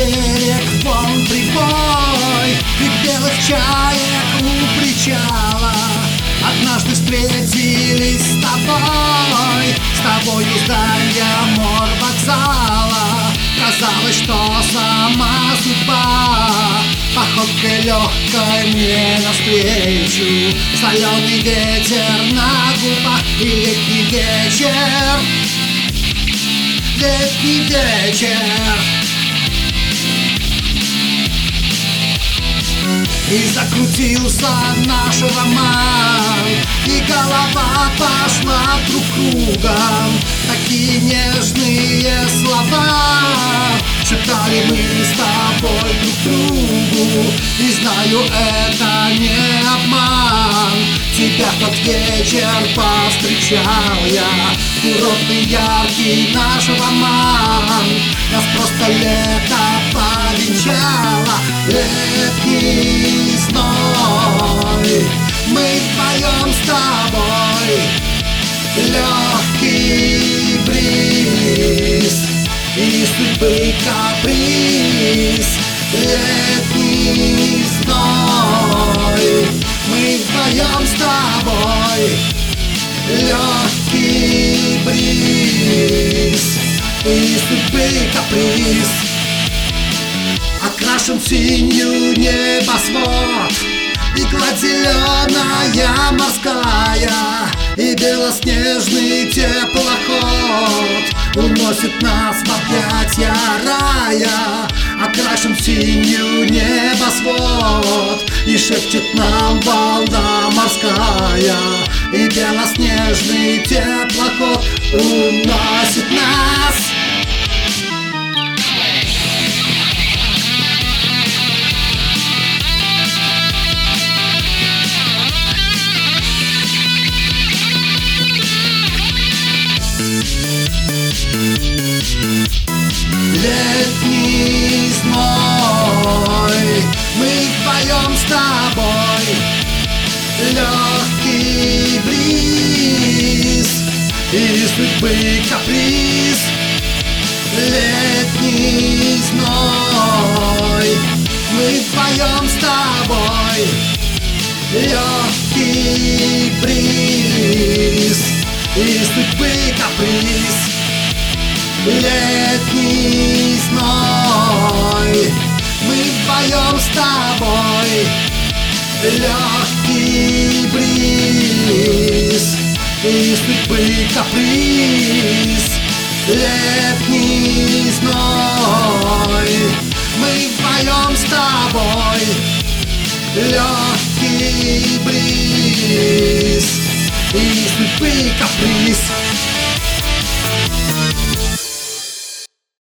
берег волн прибой и белых чаек у причала. Однажды встретились с тобой у здания морвокзала. Казалось, что сама судьба походкой легкой мне навстречу. Соленый ветер на губах и летний вечер. Летний вечер. И закрутился наш роман, и голова пошла друг кругом. Такие нежные слова шептали мы с тобой друг другу. И знаю, это не обман. Тебя в тот вечер повстречал я. Курортный яркий наш роман. Нас просто лето повенчало. Летний зной, мы вдвоем с тобой. Легкий бриз и судьбы каприз. Летний зной, мы вдвоем с тобой. Легкий бриз и судьбы каприз. Окрашен синью небосвод, и гладь зеленая морская, и белоснежный теплоход уносит нас в объятья рая. Окрашен синью небосвод, и шепчет нам волна морская, и белоснежный теплоход уносит нас. Летний зной, мы вдвоем с тобой. Легкий бриз и судьбы каприз. Летний зной, мы вдвоем с тобой. Легкий бриз и судьбы каприз. Летний зной, мы вдвоем с тобой. Легкий бриз и судьбы каприз. Летний зной, мы вдвоем с тобой. Легкий бриз и судьбы каприз.